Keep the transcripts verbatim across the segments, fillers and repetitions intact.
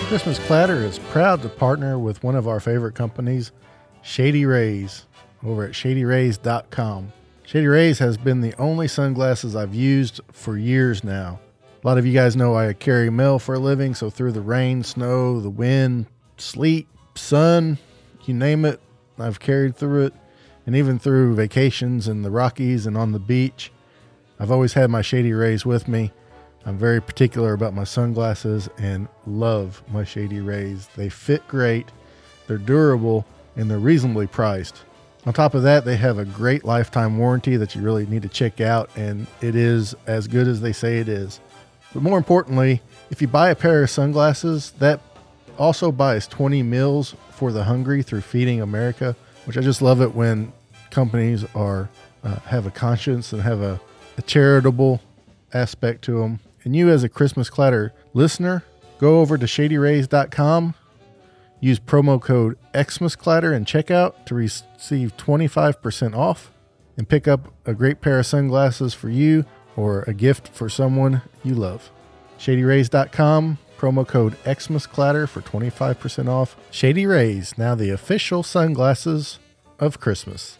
Christmas Clatter is proud to partner with one of our favorite companies, Shady Rays, over at shady rays dot com. Shady Rays has been the only sunglasses I've used for years now. A lot of you guys know I carry mail for a living, so through the rain, snow, the wind, sleet, sun, you name it, I've carried through it. And even through vacations in the Rockies and on the beach, I've always had my Shady Rays with me. I'm very particular about my sunglasses and love my Shady Rays. They fit great, they're durable, and they're reasonably priced. On top of that, they have a great lifetime warranty that you really need to check out, and it is as good as they say it is. But more importantly, if you buy a pair of sunglasses, that also buys twenty meals for the hungry through Feeding America, which I just love it when companies are uh, have a conscience and have a, a charitable aspect to them. And you as a Christmas Clatter listener, go over to shady rays dot com, use promo code XmasClatter in checkout to receive twenty-five percent off and pick up a great pair of sunglasses for you or a gift for someone you love. shady rays dot com, promo code XmasClatter for twenty-five percent off. Shady Rays, now the official sunglasses of Christmas.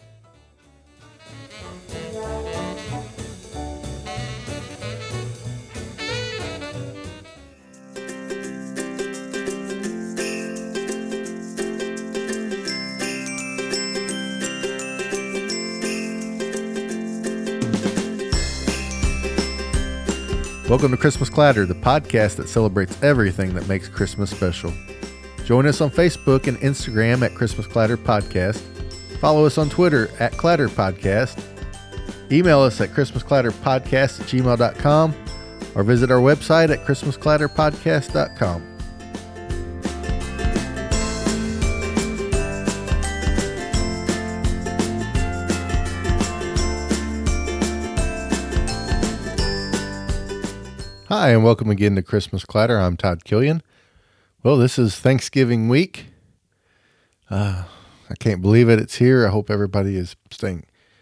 Welcome to Christmas Clatter, the podcast that celebrates everything that makes Christmas special. Join us on Facebook and Instagram at Christmas Clatter Podcast. Follow us on Twitter at Clatter Podcast. Email us at christmasclatterpodcast at gmail dot com or visit our website at christmas clatter podcast dot com. Hi, and welcome again to Christmas Clatter. I'm Todd Killian. Well, this is Thanksgiving week. Uh, I can't believe it. It's here. I hope everybody is staying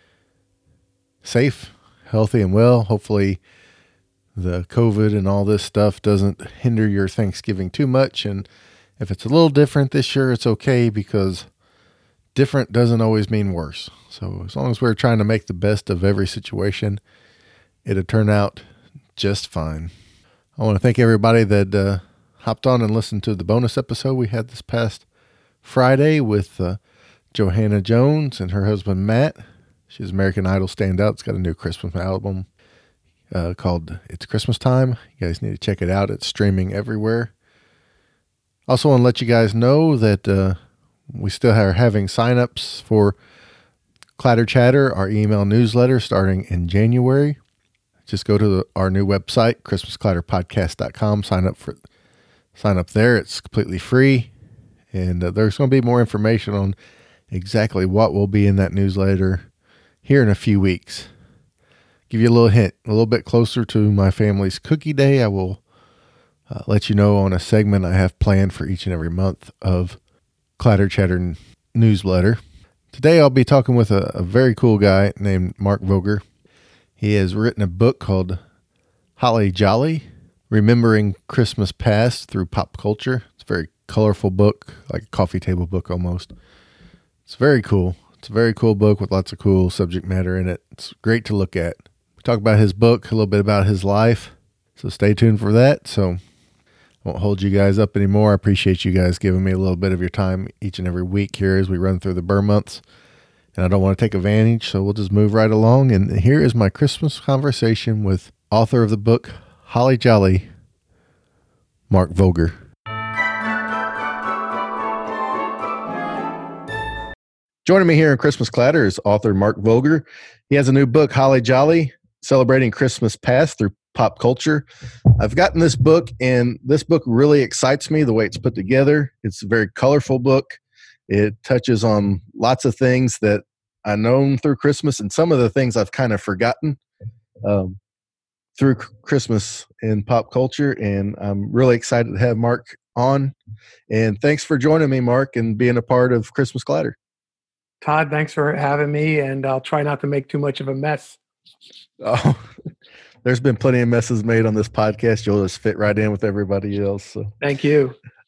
safe, healthy, and well. Hopefully the COVID and all this stuff doesn't hinder your Thanksgiving too much. And if it's a little different this year, it's okay, because different doesn't always mean worse. So as long as we're trying to make the best of every situation, it'll turn out just fine. I want to thank everybody that uh, hopped on and listened to the bonus episode we had this past Friday with uh, Johanna Jones and her husband Matt. She's American Idol standout. It's got a new Christmas album uh, called It's Christmas Time. You guys need to check it out. It's streaming everywhere. Also want to let you guys know that uh, we still are having signups for Clatter Chatter, our email newsletter, starting in January. Just go to the, our new website, christmas clatter podcast dot com. Sign up for, sign up there. It's completely free, and uh, there's going to be more information on exactly what will be in that newsletter here in a few weeks. Give you a little hint, a little bit closer to my family's cookie day. I will uh, let you know on a segment I have planned for each and every month of Clatter Chatter newsletter. Today I'll be talking with a, a very cool guy named Mark Voger. He has written a book called Holly Jolly, Remembering Christmas Past Through Pop Culture. It's a very colorful book, like a coffee table book almost. It's very cool. It's a very cool book with lots of cool subject matter in it. It's great to look at. We talk about his book, a little bit about his life, so stay tuned for that. So I won't hold you guys up anymore. I appreciate you guys giving me a little bit of your time each and every week here as we run through the Burr months. And I don't want to take advantage, so we'll just move right along. And here is my Christmas conversation with author of the book, Holly Jolly, Mark Voger. Joining me here in Christmas Clatter is author Mark Voger. He has a new book, Holly Jolly, Celebrating Christmas Past Through Pop Culture. I've gotten this book, and this book really excites me the way it's put together. It's a very colorful book. It touches on lots of things that I know through Christmas, and some of the things I've kind of forgotten um, through Christmas in pop culture. And I'm really excited to have Mark on. And thanks for joining me, Mark, and being a part of Christmas Clatter. Todd, thanks for having me, and I'll try not to make too much of a mess. Oh, there's been plenty of messes made on this podcast. You'll just fit right in with everybody else. So. Thank you.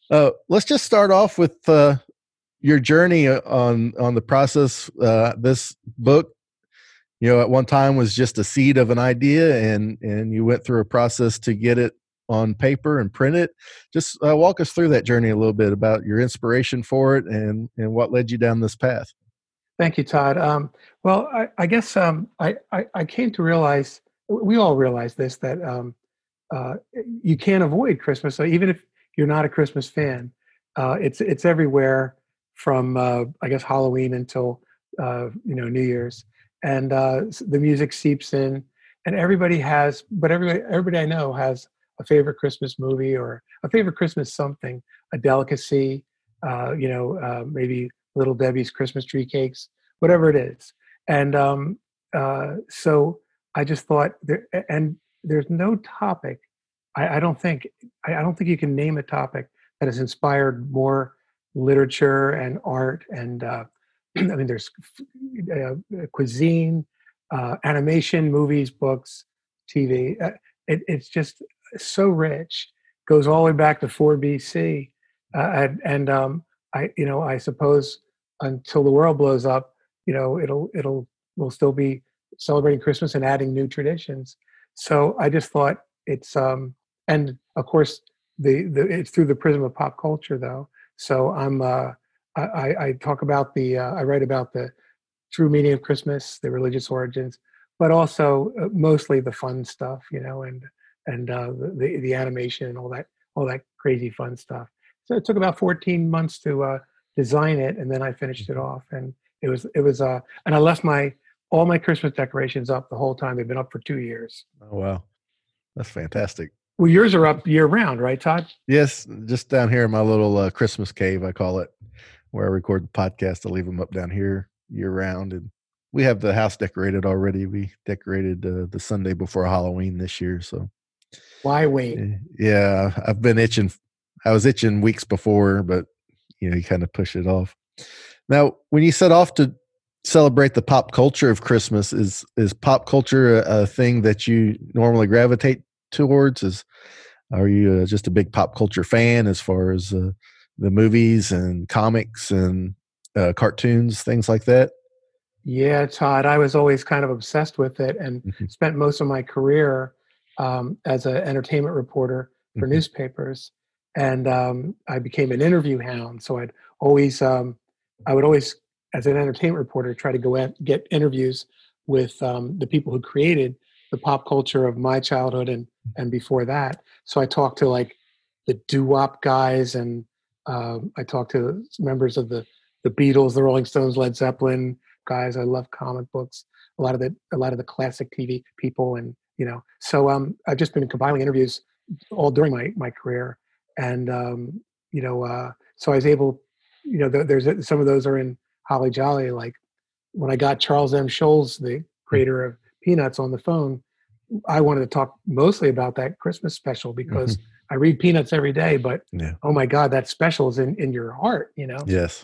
Uh, let's just start off with uh, your journey on on the process. Uh, this book, you know, at one time was just a seed of an idea, and and you went through a process to get it on paper and print it. Just uh, walk us through that journey a little bit about your inspiration for it and and what led you down this path. Thank you, Todd. Um, well, I, I guess um, I, I, I came to realize, we all realize this, that um, uh, you can't avoid Christmas. So even if you're not a Christmas fan, uh, it's it's everywhere from uh, I guess Halloween until uh, you know New Year's, and uh, the music seeps in, and everybody has, but everybody everybody I know has a favorite Christmas movie or a favorite Christmas something, a delicacy, uh, you know, uh, maybe Little Debbie's Christmas tree cakes, whatever it is, and um, uh, so I just thought there, and there's no topic. I, I don't think I, I don't think you can name a topic that has inspired more literature and art and uh, I mean there's uh, cuisine, uh, animation, movies, books, T V. Uh, it, it's just so rich. Goes all the way back to four B C, uh, and, and um, I you know I suppose until the world blows up, you know it'll it'll we'll still be celebrating Christmas and adding new traditions. So I just thought it's um and of course the, the it's through the prism of pop culture though. So I'm uh I, I talk about the uh, I write about the true meaning of Christmas, the religious origins, but also uh, mostly the fun stuff, you know, and and uh, the the animation and all that all that crazy fun stuff. So it took about fourteen months to uh, design it, and then I finished it off, and it was it was uh and I left my all my Christmas decorations up the whole time. They've been up for two years. Oh wow, that's fantastic. Well, yours are up year round, right, Todd? Yes, just down here in my little uh, Christmas cave, I call it, where I record the podcast. I leave them up down here year round, and we have the house decorated already. We decorated uh, the Sunday before Halloween this year, so Why wait? eh, yeah, I've been itching. I was itching weeks before, but you know, you kind of push it off. Now, when you set off to celebrate the pop culture of Christmas, is is pop culture a, a thing that you normally gravitate towards? Is are you uh, just a big pop culture fan as far as uh, the movies and comics and uh, cartoons, things like that? Yeah, Todd, I was always kind of obsessed with it and Mhm, spent most of my career um, as an entertainment reporter for mhm, newspapers. And um, I became an interview hound. So I'd always, um, I would always, as an entertainment reporter, try to go and get interviews with um, the people who created the pop culture of my childhood and and before that. So I talked to like the doo-wop guys, and um, I talked to members of the the Beatles, the Rolling Stones, Led Zeppelin guys. I love comic books. A lot of the a lot of the classic T V people, and you know. So um, I've just been compiling interviews all during my my career, and um, you know, uh, so I was able, you know, th- there's some of those are in Holly Jolly. Like when I got Charles M. Scholes, the creator of Peanuts, on the phone, I wanted to talk mostly about that Christmas special because mhm. I read Peanuts every day, but Yeah. oh my God, that special is in, in your heart, you know? Yes.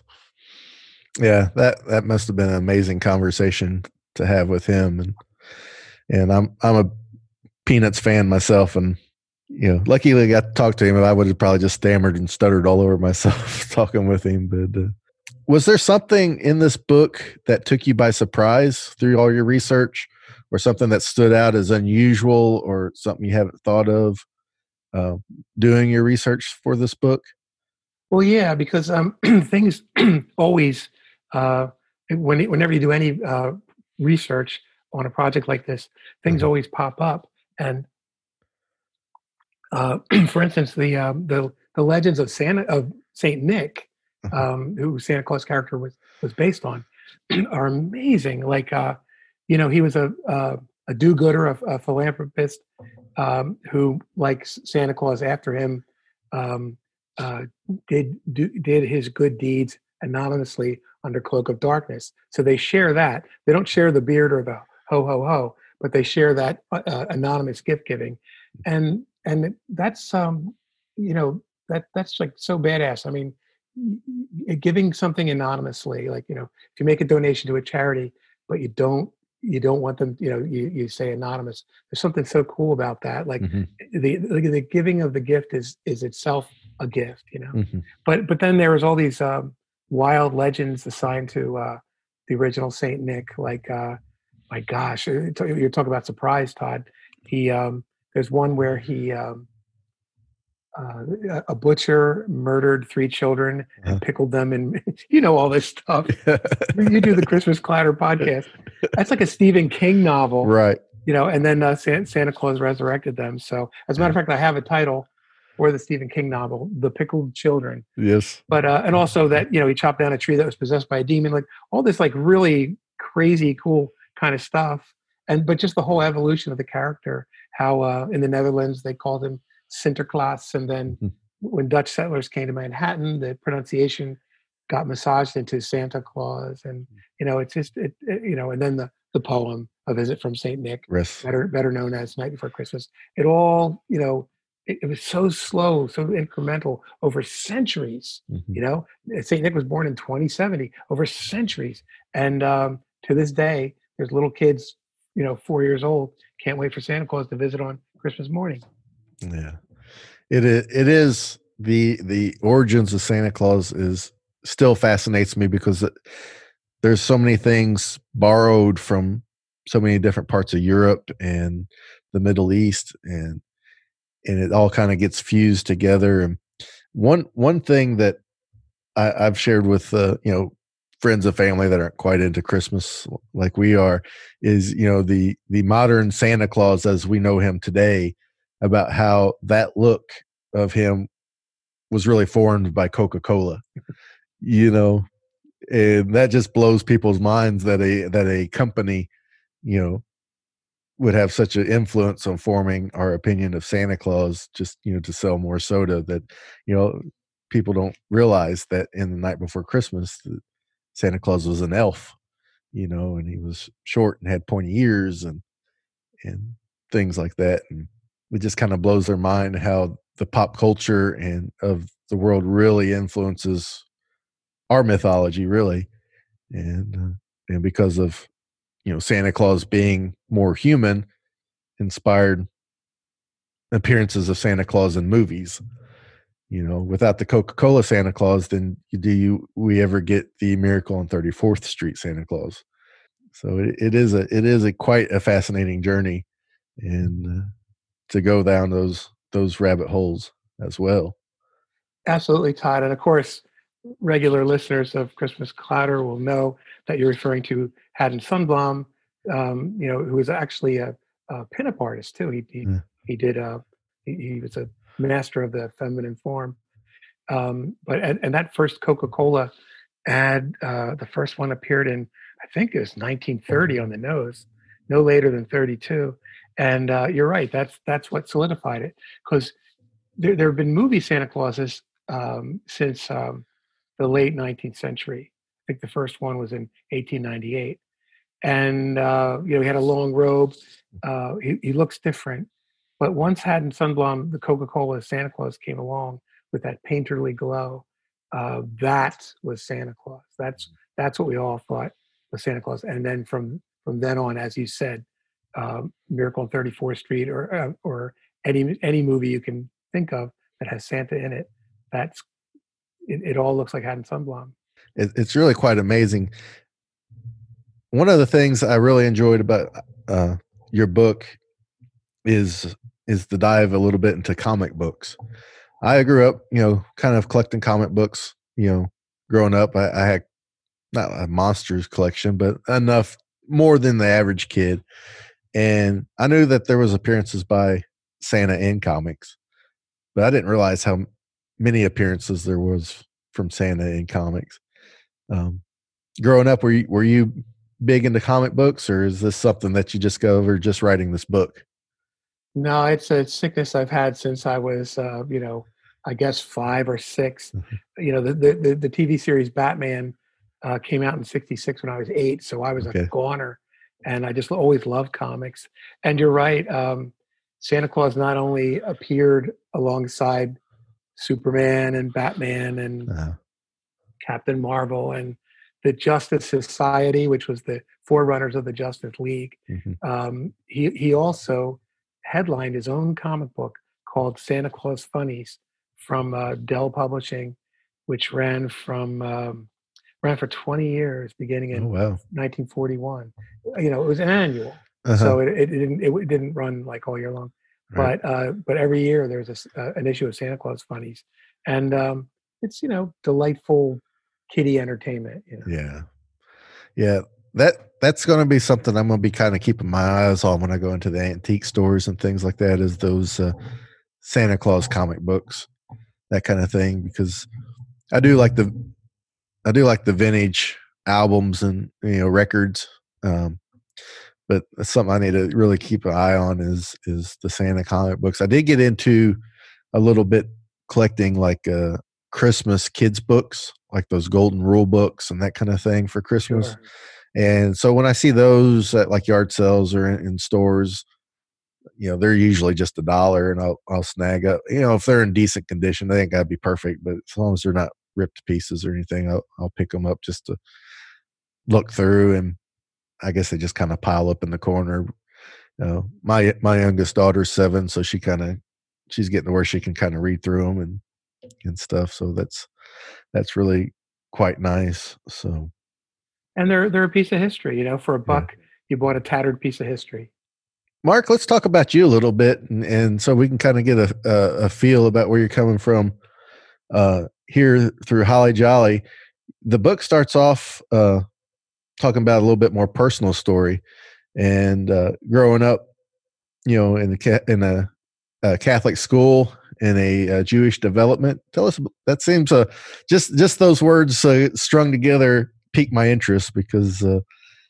Yeah. That that must have been an amazing conversation to have with him, and and I'm I'm a Peanuts fan myself, and you know, luckily I got to talk to him. I would have probably just stammered and stuttered all over myself talking with him. But uh, was there something in this book that took you by surprise through all your research, or something that stood out as unusual, or something you haven't thought of uh, doing your research for this book? Well, yeah, because um, things always, uh, when, whenever you do any uh, research on a project like this, things Mhm, always pop up. And uh, for instance, the, um, the, the legends of Santa, of Saint Nick, mhm, um, who Santa Claus character was, was based on, are amazing. Like, uh, you know, he was a, a, a do-gooder, a, a philanthropist, um, who, like Santa Claus after him, um, uh, did do, did his good deeds anonymously under cloak of darkness. So they share that. They don't share the beard or the ho ho ho, but they share that uh, uh, anonymous gift giving, and and that's um, you know that that's like so badass. I mean, y- y- giving something anonymously, like you know, if you make a donation to a charity, but you don't you don't want them, you know, you, you say anonymous. There's something so cool about that. Like mhm. the, the the giving of the gift is is itself a gift, you know. Hmm. But but then there was all these um, wild legends assigned to uh, the original Saint Nick. Like, uh, my gosh, uh, t- you're talking about surprise, Todd. He um, There's one where he um, uh, a a butcher murdered three children and pickled them, and you know all this stuff. You do the Christmas Clatter podcast. That's like a Stephen King novel, Right. you know, and then uh, Santa, Santa Claus resurrected them. So, as a matter Yeah. of fact, I have a title for the Stephen King novel, The Pickled Children. Yes. But uh, and also that, you know, he chopped down a tree that was possessed by a demon, like all this like really crazy, cool kind of stuff. And but just the whole evolution of the character, how uh, in the Netherlands they called him Sinterklaas, and then Mhm. when Dutch settlers came to Manhattan, the pronunciation got massaged into Santa Claus, and you know it's just it, it you know, and then the the poem A Visit from Saint Nick, Yes. better better known as Night Before Christmas. It all, you know, it, it was so slow, so incremental over centuries. Mhm. You know, Saint Nick was born in twenty seventy, over centuries, and um, to this day, there's little kids, you know, four years old, can't wait for Santa Claus to visit on Christmas morning. Yeah. It is, it is the the origins of Santa Claus is still fascinates me because it, there's so many things borrowed from so many different parts of Europe and the Middle East, and and it all kind of gets fused together. And one one thing that I, I've shared with uh, you know, friends and family that aren't quite into Christmas like we are is, you know, the the modern Santa Claus as we know him today, about how that look of him was really formed by Coca-Cola, you know, and that just blows people's minds that a that a company, you know, would have such an influence on forming our opinion of Santa Claus, just, you know, to sell more soda. That, you know, people don't realize that in The Night Before Christmas, that Santa Claus was an elf, you know, and he was short and had pointy ears and and things like that. And it just kind of blows their mind how the pop culture and of the world really influences our mythology, really. And uh, and because of, you know, Santa Claus being more human, inspired appearances of Santa Claus in movies. You know, without the Coca-Cola Santa Claus, then do you we ever get the Miracle on thirty-fourth Street Santa Claus? So it, it is a it is a quite a fascinating journey, and uh, to go down those those rabbit holes as well. Absolutely, Todd. And of course, regular listeners of Christmas Clatter will know that you're referring to Haddon Sundblom, um, you know, who is actually a, a pinup artist too. He he, Yeah. he did uh, he, he was a master of the feminine form. Um, but and, and that first Coca-Cola ad, uh, the first one appeared in, I think it was nineteen thirty on the nose, no later than thirty-two. And uh, you're right, that's that's what solidified it, because there, there have been movie Santa Clauses um, since um, the late nineteenth century. I think the first one was in eighteen ninety-eight, and uh, you know, he had a long robe. Uh, he, he looks different, but once Haddon Sundblom, the Coca-Cola Santa Claus, came along with that painterly glow. Uh, that was Santa Claus. That's that's what we all thought was Santa Claus. And then from from then on, as you said, um, Miracle on thirty-fourth Street, or uh, or any any movie you can think of that has Santa in it, that's it, it all looks like Haddon Sundblom. It, it's really quite amazing. One of the things I really enjoyed about uh, your book is is the dive a little bit into comic books. I grew up, you know, kind of collecting comic books. You know, growing up, I, I had not a monsters collection, but enough more than the average kid. And I knew that there was appearances by Santa in comics, but I didn't realize how many appearances there was from Santa in comics. Um, Growing up, were you were you big into comic books, or is this something that you just go over just writing this book? No, it's a sickness I've had since I was, uh, you know, I guess five or six. Mhm. You know, the the the, the T V series Batman uh, came out in 'sixty-six when I was eight, so I was a Okay. goner, and I just always loved comics. And you're right, um, Santa Claus not only appeared alongside Superman and Batman and Uh, Captain Marvel and the Justice Society, which was the forerunners of the Justice League. mhm. Um, he he also headlined his own comic book called Santa Claus Funnies from uh, Dell Publishing, which ran from um, ran for twenty years, beginning Oh, in wow. nineteen forty-one. You know, it was annual, Uh-huh. so it, it didn't it didn't run like all year long, Right. but uh, but every year there's a s uh, an issue of Santa Claus Funnies, and um, it's, you know, delightful kiddie entertainment. You know, Yeah. Yeah. That that's gonna be something I'm gonna be kinda keeping my eyes on when I go into the antique stores and things like that, is those, uh, Santa Claus comic books, that kinda thing, because I do like the I do like the vintage albums and, you know, records, um, but that's something I need to really keep an eye on is is the Santa comic books. I did get into a little bit collecting, like, uh, Christmas kids books, like those golden rule books and that kinda thing for Christmas, sure. and so when I see those at, like, yard sales or in in stores, you know, they're usually just a dollar, and I'll I'll snag up, you know, if they're in decent condition, they ain't gotta be perfect, but as long as they're not ripped to pieces or anything, I'll I'll pick them up just to look through, and I guess they just kinda pile up in the corner. You know, my my youngest daughter's seven, so she kinda she's getting to where she can kinda read through them and and stuff, so that's that's really quite nice, so, And they're they're a piece of history. You know, for a yeah. buck, you bought a tattered piece of history. Mark, let's talk about you a little bit, and and so we can kinda get a a a feel about where you're coming from, uh, here through Holly Jolly. The book starts off, uh, talking about a little bit more personal story, and, uh, growing up, you know, in the ca in a a Catholic school in a, uh, Jewish development. Tell us ab that seems, uh just just those words, uh, strung together pique my interest because, uh,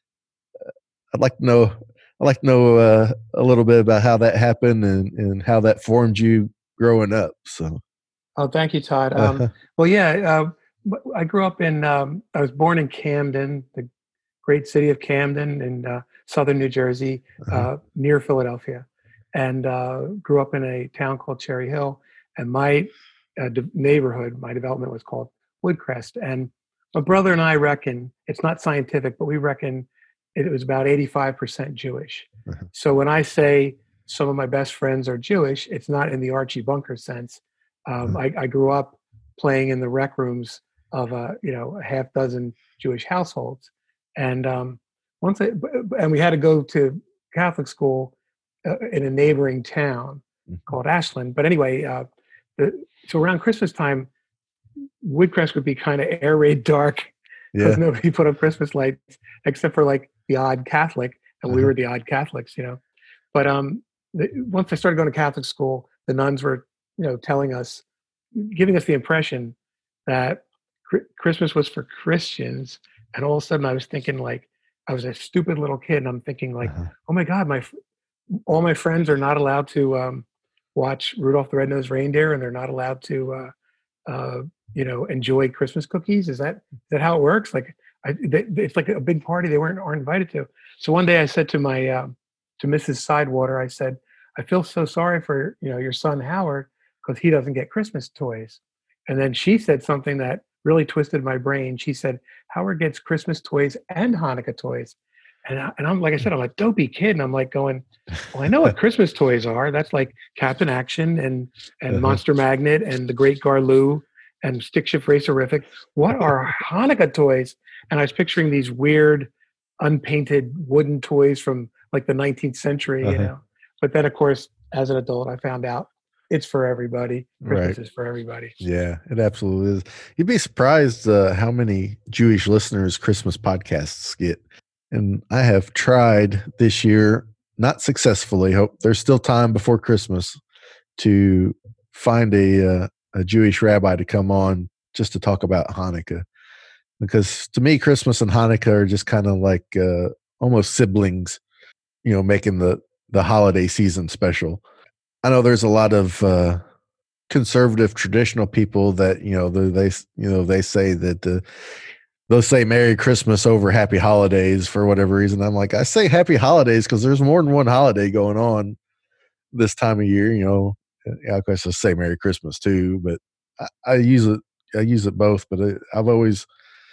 I'd like to know I'd like to know, uh, a little bit about how that happened and and how that formed you growing up, so Oh, thank you, Todd. Um, Uh-huh, well, yeah, uh, w- I grew up in. Um, I was born in Camden, the great city of Camden in uh, southern New Jersey, uh-huh, uh, near Philadelphia, and uh, grew up in a town called Cherry Hill. And my uh, de- neighborhood, my development was called Woodcrest. And my brother and I reckon it's not scientific, but we reckon it was about eighty-five percent Jewish. uh-huh, So when I say some of my best friends are Jewish, it's not in the Archie Bunker sense. Um, uh, I, I grew up playing in the rec rooms of a, you know, a half dozen Jewish households, and um, once I, and we had to go to Catholic school uh, in a neighboring town mhm. called Ashland. But anyway, uh, the, so around Christmas time, Woodcrest would be kind of air raid dark because Yeah, nobody put up Christmas lights except for like the odd Catholic, and we uh-huh, were the odd Catholics, you know. But um, the, once I started going to Catholic school, the nuns were, you know, telling us, giving us the impression that Chri- Christmas was for Christians, and all of a sudden I was thinking like I was a stupid little kid, and I'm thinking like, uh-huh, oh my God, my f- all my friends are not allowed to um, watch Rudolph the Red-Nosed Reindeer, and they're not allowed to, uh, uh, you know, enjoy Christmas cookies. Is that is that how it works? Like, I, they, it's like a big party they weren't aren't invited to. So one day I said to my um, to Missus Sidewater, I said, I feel so sorry for, you know, your son Howard because he doesn't get Christmas toys. And then she said something that really twisted my brain. She said, Howard gets Christmas toys and Hanukkah toys. And, I, and I'm like I said, I'm a dopey kid. And I'm like going, well, I know what Christmas toys are. That's like Captain Action and and uh-huh. Monster Magnet and the Great Garloo and Stick Shift Racerific. What are Hanukkah toys? And I was picturing these weird, unpainted wooden toys from like the nineteenth century, you Uh-huh, know. But then, of course, as an adult, I found out it's for everybody. right. Christmas is for everybody. Yeah, it absolutely is. You'd be surprised, uh, how many Jewish listeners Christmas podcasts get, and I have tried this year, not successfully, hope there's still time before Christmas to find a, uh, a Jewish rabbi to come on just to talk about Hanukkah, because to me, Christmas and Hanukkah are just kinda like, uh, almost siblings, you know, making the the holiday season special. I know there's a lot of, uh conservative traditional people that you know they, they you know they say that uh, they'll say Merry Christmas over Happy Holidays for whatever reason. I'm like, I say Happy Holidays because there's more than one holiday going on this time of year. You know, Uh, yeah, of course I say Merry Christmas too, but I, I use it. I use it both, but I, I've always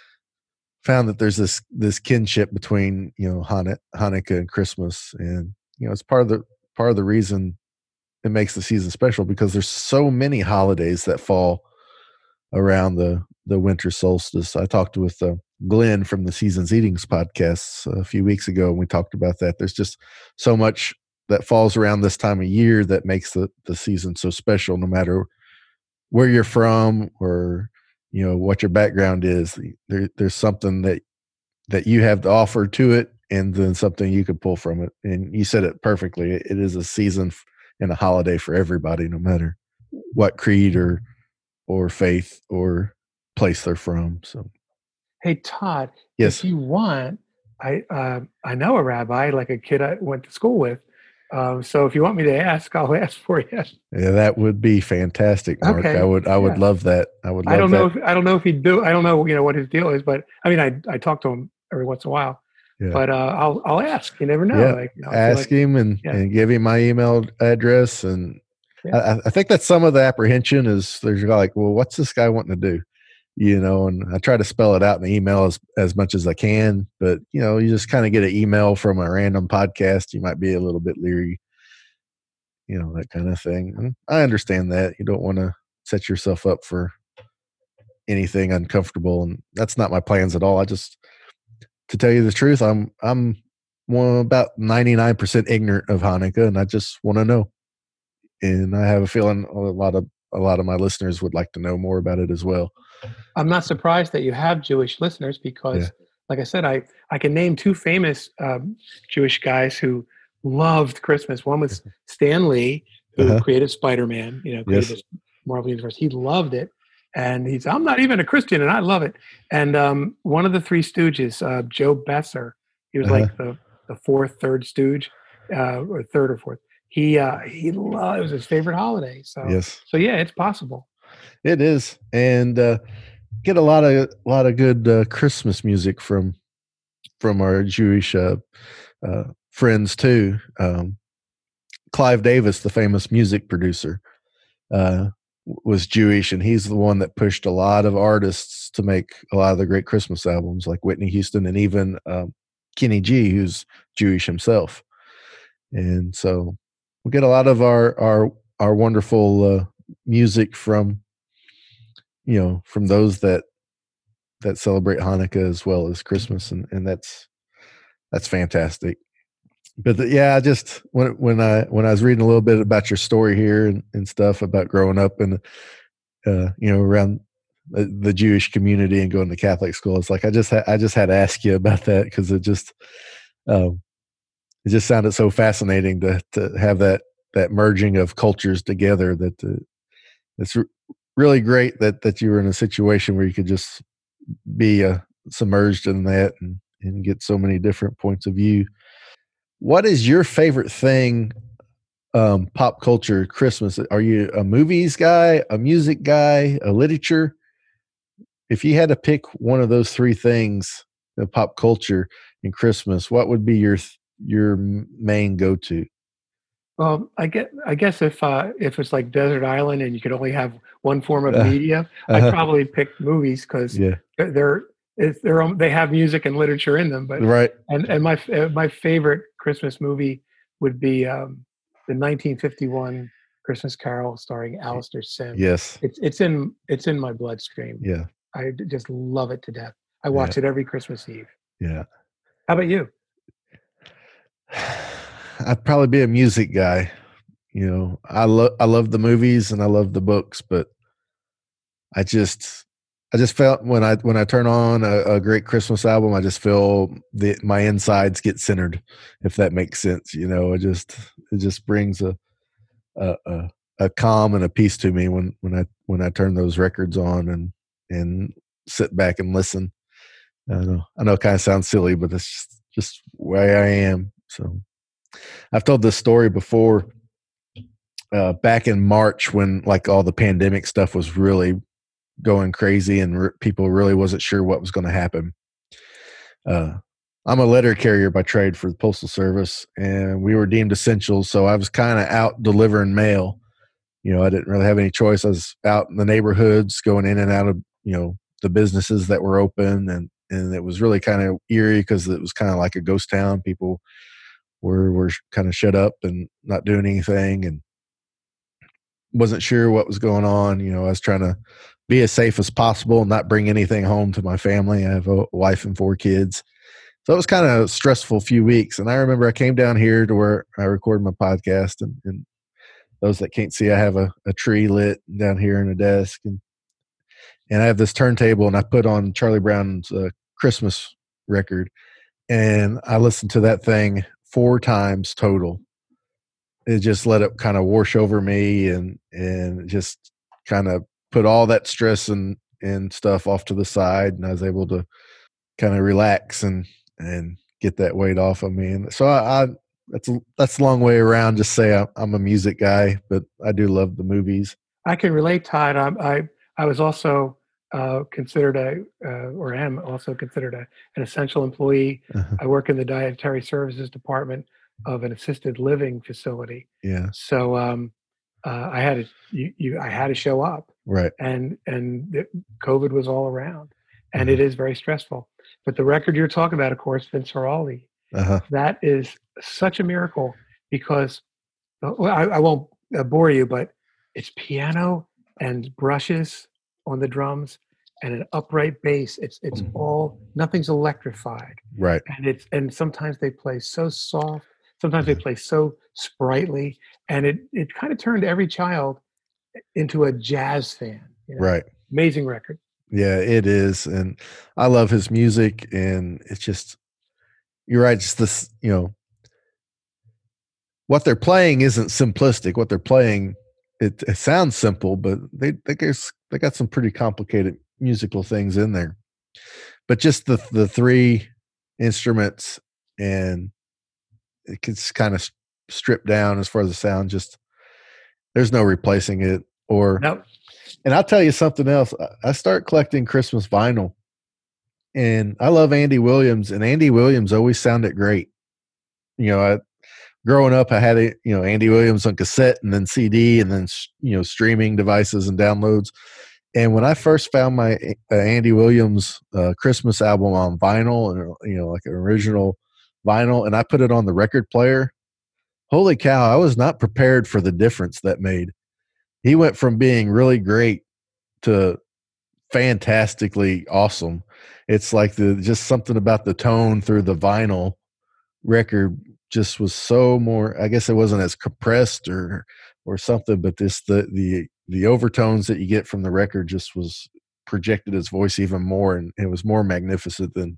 found that there's this this kinship between you know Hanu- Hanukkah and Christmas, and you know it's part of the part of the reason. it makes the season special because there's so many holidays that fall around the the winter solstice. I talked with uh, Glenn from the Seasons Eatings podcast a few weeks ago, and we talked about that. There's just so much that falls around this time of year that makes the the season so special, no matter where you're from or you know what your background is. There, there's something that that you have to offer to it, and then something you could pull from it. And you said it perfectly. It is a season and a holiday for everybody, no matter what creed or or faith or place they're from. So, Hey, Todd, if yes, you want, I uh, I know a rabbi, like a kid I went to school with. Um, so if you want me to ask, I'll ask for you. yeah, that would be fantastic, Mark. I Okay. would, I would Yeah. love that. I would I love don't know that. if I don't know if he'd do I don't know, you know, what his deal is, but I mean I I talk to him every once in a while. Yeah, But uh I'll I'll ask. You never know. yeah. Like, you know, I feel Ask like him and yeah, and give him my email address, and I, yeah. I I think that's some of the apprehension is there's like, well, what's this guy wanting to do? You know, and I try to spell it out in the email as as much as I can, but you know, you just kind of get an email from a random podcast, you might be a little bit leery, you know, that kind of thing. And I understand that you don't want to set yourself up for anything uncomfortable, and that's not my plans at all. I just, to tell you the truth, I'm I'm well, about ninety-nine percent ignorant of Hanukkah, and I just want to know. And I have a feeling a lot of a lot of my listeners would like to know more about it as well. I'm not surprised that you have Jewish listeners Yeah. because like I said, I I can name two famous um, Jewish guys who loved Christmas. One was Stan Lee, who Uh-huh. created Spider-Man, you know, created Yes. this Marvel universe. He loved it. And he's, I'm not even a Christian, and I love it. And um, one of the Three Stooges, uh, Joe Besser, he was Uh-huh. like the the fourth, third Stooge, uh, or third or fourth. He uh, he loved, it was his favorite holiday. So Yes. so yeah, it's possible. It is. And uh get a lot of a lot of good uh, Christmas music from from our Jewish uh, uh friends too. Um Clive Davis, the famous music producer, uh, was Jewish, and he's the one that pushed a lot of artists to make a lot of the great Christmas albums, like Whitney Houston and even um, Kenny G, who's Jewish himself. And so we get a lot of our our our wonderful uh, music from you know from those that that celebrate Hanukkah as well as Christmas, and and that's that's fantastic. But the, yeah, I just when when I when I was reading a little bit about your story here and, and stuff about growing up and uh, you know around the, the Jewish community and going to Catholic school, it's like I just ha- I just had to ask you about that because it just um, it just sounded so fascinating to to have that that merging of cultures together. That uh, it's r- really great that that you were in a situation where you could just be uh, submerged in that and and get so many different points of view. What is your favorite thing, um, pop culture, Christmas? Are you a movies guy, a music guy, a literature? If you had to pick one of those three things, the pop culture and Christmas, what would be your th- your m- main go to? Well, I get I guess if uh, if it's like desert island and you could only have one form of Uh, media, I'd uh probably pick movies because Yeah, they're it's they're um, they have music and literature in them. But right. and and my f- uh, my favorite Christmas movie would be um, the nineteen fifty-one Christmas Carol starring Y- Alistair Sim. Yes, It's it's in it's in my bloodstream. yeah, I d- just love it to death. I yeah, watch it every Christmas Eve. yeah. How about you? I'd probably be a music guy. You know, I love I love the movies and I love the books, but I just I just felt when I when I turn on a, a great Christmas album, I just feel the my insides get centered, if that makes sense. You know, it just it just brings a a, a, a calm and a peace to me when when I when I turn those records on and and sit back and listen. I know I know it kind of sounds silly, but it's just, just where I am. So I've told this story before. Uh, back in March, when like all the pandemic stuff was really going crazy and re- people really wasn't sure what was going to happen. Uh, I'm a letter carrier by trade for the Postal Service, and we were deemed essential. So I was kind of out delivering mail. You know, I didn't really have any choice. I was out in the neighborhoods, going in and out of you know the businesses that were open, and and it was really kind of eerie because it was kind of like a ghost town. People were were kind of shut up and not doing anything, and wasn't sure what was going on. You know, I was trying to be as safe as possible and not bring anything home to my family. I have a wife and four kids. So it was kind of a stressful few weeks. And I remember I came down here to where I record my podcast, and, and those that can't see, I have a, a tree lit down here in a desk, and and I have this turntable, and I put on Charlie Brown's uh, Christmas record, and I listened to that thing four times total. It just let it kind of wash over me, and and just kind of put all that stress and and stuff off to the side, and I was able to kind of relax and and get that weight off of me. And so I, I that's a, that's a long way around. Just say I'm, I'm a music guy, but I do love the movies. I can relate, Todd. I I, I was also uh, considered a, uh, or am also considered a, an essential employee. Uh-huh. I work in the dietary services department of an assisted living facility. Yeah. So um, uh, I had to, you, you, I had to show up, Right. and and the, COVID was all around, and Uh-huh. it is very stressful. But the record you're talking about, of course, Vince Ferrali, Uh-huh. that is such a miracle because uh, well, I, I won't uh, bore you, but it's piano and brushes on the drums and an upright bass. It's it's Mhm. all nothing's electrified, Right. and it's and sometimes they play so soft, sometimes they Uh-huh. play so sprightly, and it it kind of turned every child into a jazz fan. You know, Right. amazing record. Yeah, it is. And I love his music, and it's just, you're right. Just this, you know, what they're playing isn't simplistic. What they're playing, it, it sounds simple, but they they guess they got some pretty complicated musical things in there. But just the the three instruments, and it gets kind of stripped down as far as the sound. Just there's no replacing it. Or, No, and I'll tell you something else. I, I start collecting Christmas vinyl, and I love Andy Williams, and Andy Williams always sounded great. You know, I, growing up, I had a, you know, Andy Williams on cassette, and then C D, and then, you know, streaming devices and downloads. And when I first found my uh, Andy Williams uh, Christmas album on vinyl, and, you know, like an original vinyl, and I put it on the record player, holy cow, I was not prepared for the difference that made. He went from being really great to fantastically awesome. It's like the just something about the tone through the vinyl record just was so more, I guess it wasn't as compressed or or something, but this the the the overtones that you get from the record just was projected his voice even more, and it was more magnificent than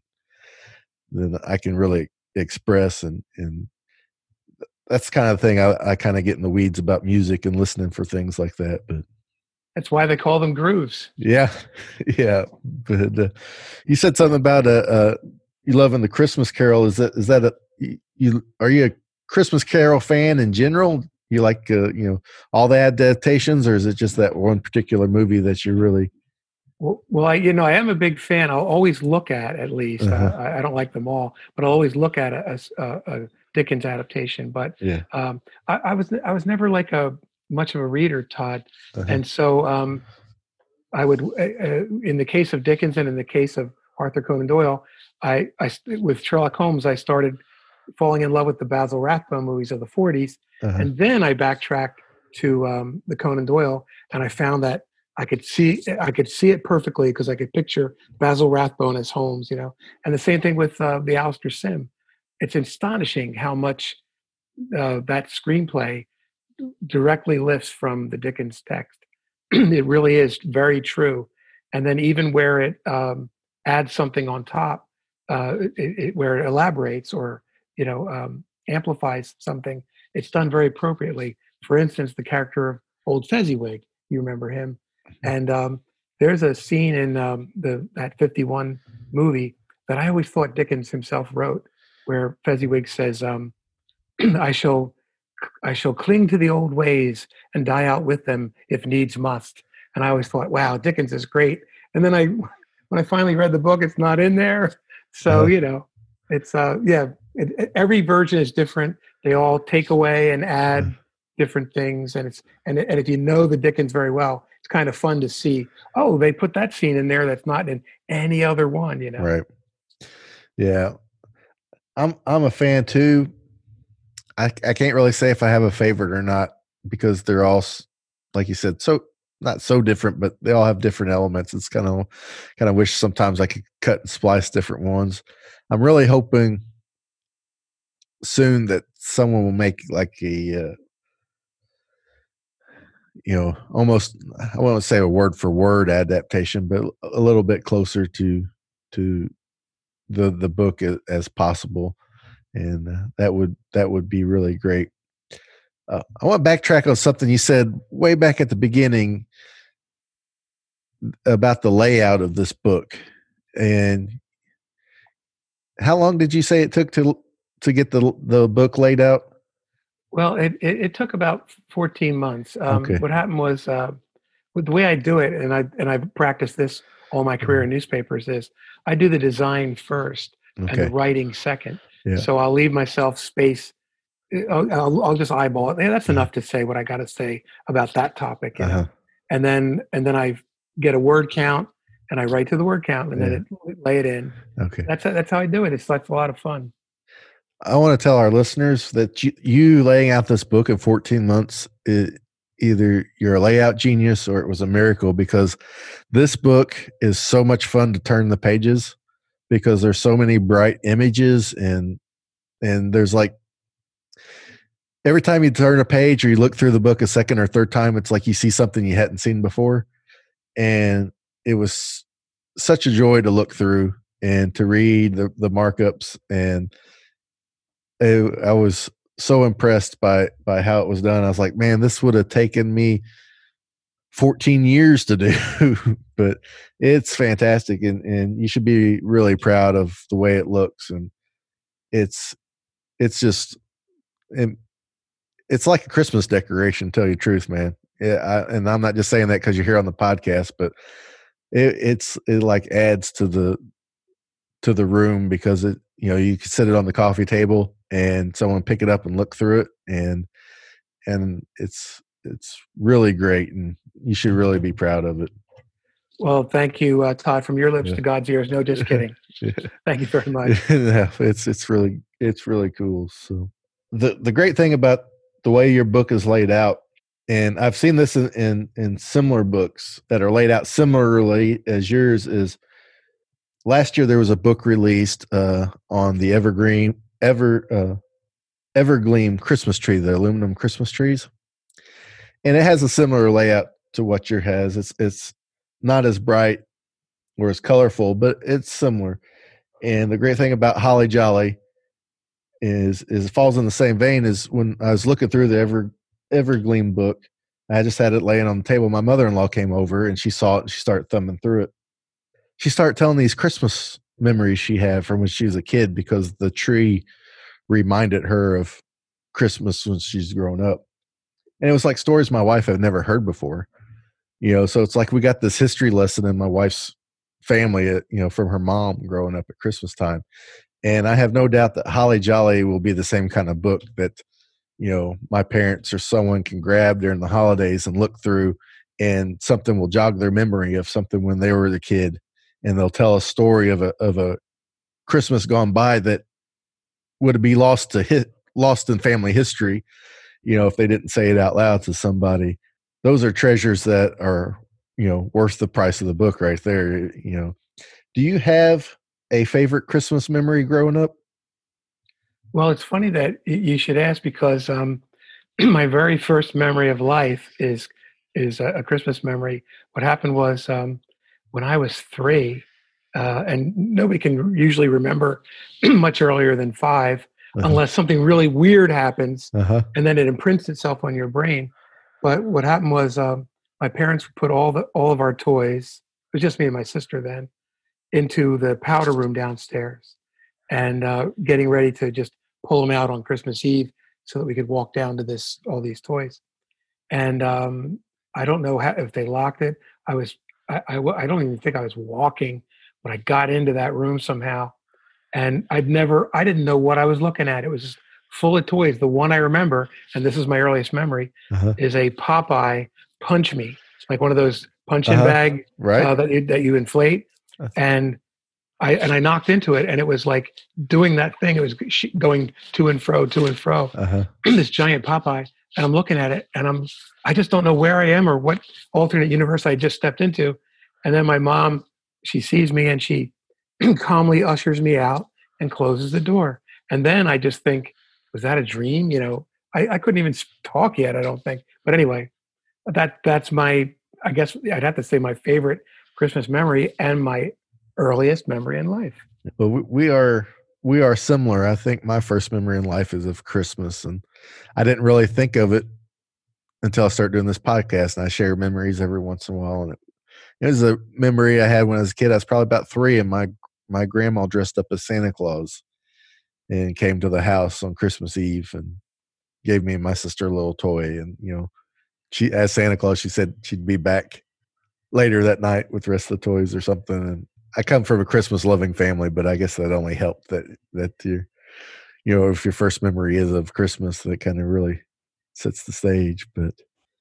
than I can really express. And and that's the kind of thing I, I kind of get in the weeds about music and listening for things like that. But that's why they call them grooves. yeah, yeah. But uh, you said something about uh, uh, you loving the Christmas Carol. Is that is that a you? Are you a Christmas Carol fan in general? You like uh, you know, all the adaptations, or is it just that one particular movie that you really? Well, well, I you know I am a big fan. I'll always look at at least. Uh-huh. Uh, I, I don't like them all, but I'll always look at a, a, a Dickens adaptation. But Yeah. um, I, I was I was never like a much of a reader, Todd, Uh-huh. and so um, I would, uh, uh, in the case of Dickens and in the case of Arthur Conan Doyle, I, I with Sherlock Holmes, I started falling in love with the Basil Rathbone movies of the forties, Uh-huh. and then I backtracked to um, the Conan Doyle, and I found that I could see I could see it perfectly because I could picture Basil Rathbone as Holmes, you know. And the same thing with uh, the Alistair Sim. It's astonishing how much uh, that screenplay directly lifts from the Dickens text. It really is very true. And then even where it um, adds something on top, uh, it, it, where it elaborates or you know um, amplifies something, it's done very appropriately. For instance, the character of Old Fezziwig, you remember him, and um, there's a scene in um, the that fifty-one movie that I always thought Dickens himself wrote, where Fezziwig says, um, "I shall." I shall cling to the old ways and die out with them if needs must. And I always thought, wow, Dickens is great. And then I, when I finally read the book, it's not in there. So, Uh-huh. you know, it's, uh, yeah, it, it, every version is different. They all take away and add Uh-huh. different things. And it's, and, and if you know the Dickens very well, it's kind of fun to see, oh, they put that scene in there that's not in any other one, you know? Right. Yeah. I'm I'm a fan too. I I can't really say if I have a favorite or not because they're all like you said, so not so different, but they all have different elements. It's kind of, kind of wish sometimes I could cut and splice different ones. I'm really hoping soon that someone will make like a, uh, you know, almost, I won't say a word for word adaptation, but a little bit closer to, to the, the book as, as possible. And uh, that would, that would be really great. Uh, I want to backtrack on something you said way back at the beginning about the layout of this book. And how long did you say it took to to get the the book laid out? Well, it, it, it took about fourteen months. Um, Okay. what happened was, uh, with the way I do it, and I and I've practiced this all my career in newspapers, is I do the design first and the Okay. writing second. Yeah. So I'll leave myself space. I'll, I'll, I'll just eyeball it. Yeah, that's Uh-huh. enough to say what I got to say about that topic, you know. Uh-huh. And then and then I get a word count and I write to the word count and Yeah. then it, lay it in. Okay. That's that's how I do it. It's that's a lot of fun. I want to tell our listeners that you, you laying out this book in fourteen months, it, either you're a layout genius or it was a miracle, because this book is so much fun to turn the pages because there's so many bright images, and and there's like every time you turn a page or you look through the book a second or third time, it's like you see something you hadn't seen before. And it was such a joy to look through and to read the, the markups. And it, I was so impressed by, by how it was done. I was like, man, this would have taken me fourteen years to do, but it's fantastic. And, and you should be really proud of the way it looks. And it's, it's just, it, it's like a Christmas decoration, tell you the truth, man. Yeah, I, and I'm not just saying that because you're here on the podcast, but it, it's it like adds to the to the room, because it, you know, you can sit it on the coffee table and someone pick it up and look through it, and and it's it's really great, and you should really be proud of it. Well, thank you, uh, Todd. From your lips Yeah. to God's ears. No, just kidding. Yeah. Thank you very much. Yeah, it's it's really it's really cool. So the the great thing about the way your book is laid out, and I've seen this in, in, in similar books that are laid out similarly as yours, is last year there was a book released uh, on the evergreen ever uh, evergleam Christmas tree, the aluminum Christmas trees, and it has a similar layout to what your has. It's it's not as bright or as colorful, but it's similar. And the great thing about Holly Jolly is is it falls in the same vein as when I was looking through the Ever Evergleam book. I just had it laying on the table. My mother-in-law came over and she saw it and she started thumbing through it. She started telling these Christmas memories she had from when she was a kid, because the tree reminded her of Christmas when she's grown up. And it was like stories my wife had never heard before. You know, so it's like we got this history lesson in my wife's family, you know, from her mom growing up at Christmas time. And I have no doubt that Holly Jolly will be the same kind of book that, you know, my parents or someone can grab during the holidays and look through, and something will jog their memory of something when they were a kid, and they'll tell a story of a of a Christmas gone by that would be lost to hit lost in family history, you know, if they didn't say it out loud to somebody. Those are treasures that are, you know, worth the price of the book right there. You know, do you have a favorite Christmas memory growing up? Well, it's funny that y- you should ask, because um, my very first memory of life is is a, a Christmas memory. What happened was, um, when I was three, uh, and nobody can usually remember much earlier than five, Uh-huh. unless something really weird happens, Uh-huh. and then it imprints itself on your brain. But what happened was, um, my parents would put all the all of our toys. It was just me and my sister then, into the powder room downstairs, and uh, getting ready to just pull them out on Christmas Eve so that we could walk down to this all these toys. And um, I don't know how, if they locked it. I was I, I w- I don't even think I was walking when I got into that room somehow, and I'd never I didn't know what I was looking at. It was just full of toys. The one I remember, and this is my earliest memory, Uh-huh. is a Popeye Punch Me, like one of those punch-in Uh-huh. bag Right. uh, that you, that you inflate. That's- And I and I knocked into it, and it was like doing that thing. It was sh- going to and fro, to and fro. Uh-huh. This giant Popeye. and I'm looking at it, and I'm I just don't know where I am or what alternate universe I just stepped into. And then my mom, she sees me and she calmly ushers me out and closes the door. And then I just think, was that a dream? You know, I, I couldn't even talk yet, I don't think. But anyway, that that's my, I guess I'd have to say my favorite Christmas memory and my earliest memory in life. Well, we, we are we are similar. I think my first memory in life is of Christmas, and I didn't really think of it until I started doing this podcast. And I share memories every once in a while, and it, it was a memory I had when I was a kid. I was probably about three, and my my grandma dressed up as Santa Claus and came to the house on Christmas Eve and gave me and my sister a little toy. And you know, she as Santa Claus, she said she'd be back later that night with the rest of the toys or something. And I come from a Christmas loving family, but I guess that only helped that, that you, you know, if your first memory is of Christmas, that kind of really sets the stage. But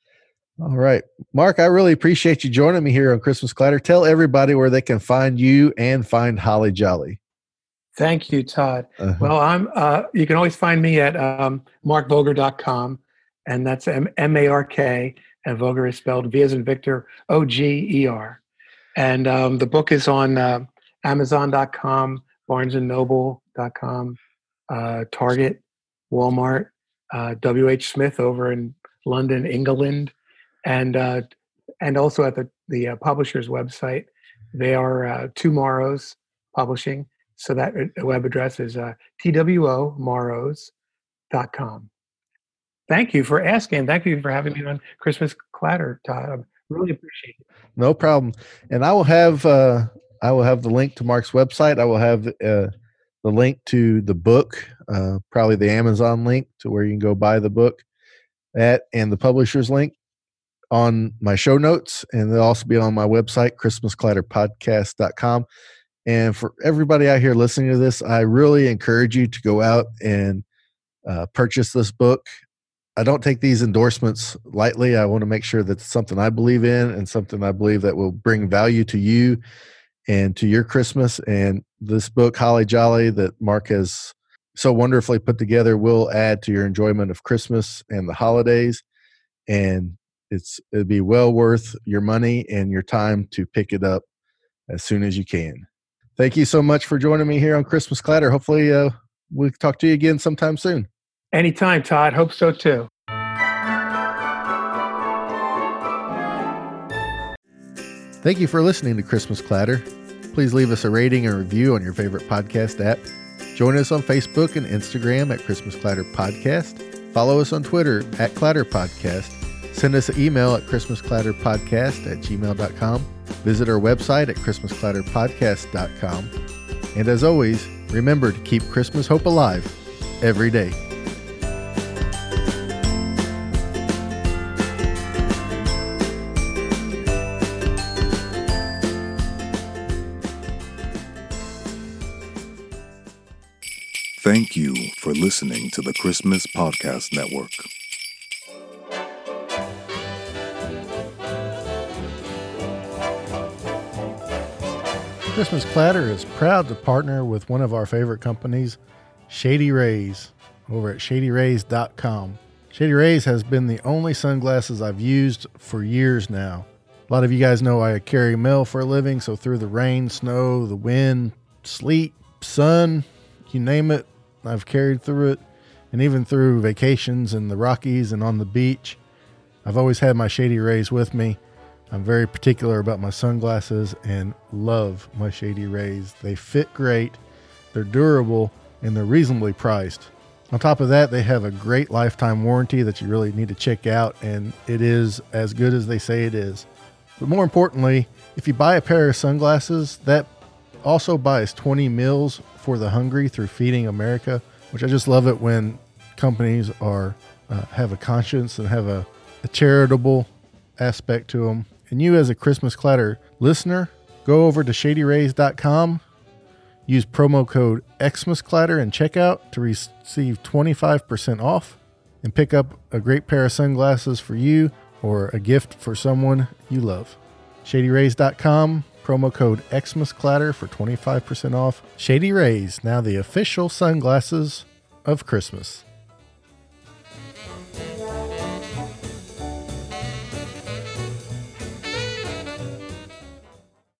all right, Mark, I really appreciate you joining me here on Christmas Clatter. Tell everybody where they can find you and find Holly Jolly. Thank you, Todd. Uh-huh. Well, I'm, uh, you can always find me at um, mark voger dot com, and that's M A R K, and Voger is spelled V as in Victor, O G E R. And um, the book is on uh, amazon dot com, barnes and noble dot com, uh, Target, Walmart, uh, W H Smith over in London, England, and uh, and also at the, the uh, publisher's website. They are uh, Two Morrows Publishing. So that web address is uh, T W O morrows dot com. Thank you for asking. Thank you for having me on Christmas Clatter, Todd. I really appreciate it. No problem. And I will have uh, I will have the link to Mark's website. I will have uh, the link to the book, uh, probably the Amazon link to where you can go buy the book at, and the publisher's link on my show notes. And they'll also be on my website, christmas clatter podcast dot com. And for everybody out here listening to this, I really encourage you to go out and uh, purchase this book. I don't take these endorsements lightly. I want to make sure that it's something I believe in and something I believe that will bring value to you and to your Christmas. And this book, Holly Jolly, that Mark has so wonderfully put together, will add to your enjoyment of Christmas and the holidays. And it's it'd be well worth your money and your time to pick it up as soon as you can. Thank you so much for joining me here on Christmas Clatter. Hopefully uh, we'll talk to you again sometime soon. Anytime, Todd. Hope so too. Thank you for listening to Christmas Clatter. Please leave us a rating and review on your favorite podcast app. Join us on Facebook and Instagram at Christmas Clatter Podcast. Follow us on Twitter at Clatter Podcast. Send us an email at christmas clatter podcast at gmail dot com. Visit our website at christmas clatter podcast dot com. And as always, remember to keep Christmas hope alive every day. Thank you for listening to the Christmas Podcast Network. Christmas Clatter is proud to partner with one of our favorite companies, Shady Rays, over at shady rays dot com. Shady Rays has been the only sunglasses I've used for years now. A lot of you guys know I carry mail for a living, so through the rain, snow, the wind, sleet, sun, you name it, I've carried through it. And even through vacations in the Rockies and on the beach, I've always had my Shady Rays with me. I'm very particular about my sunglasses and love my Shady Rays. They fit great, they're durable, and they're reasonably priced. On top of that, they have a great lifetime warranty that you really need to check out, and it is as good as they say it is. But more importantly, if you buy a pair of sunglasses, that also buys twenty meals for the hungry through Feeding America, which I just love it when companies are uh, have a conscience and have a, a charitable aspect to them. And you as a Christmas Clatter listener, go over to shady rays dot com, use promo code XmasClatter in checkout to receive twenty-five percent off and pick up a great pair of sunglasses for you or a gift for someone you love. shady rays dot com, promo code XmasClatter for twenty-five percent off. Shady Rays, now the official sunglasses of Christmas.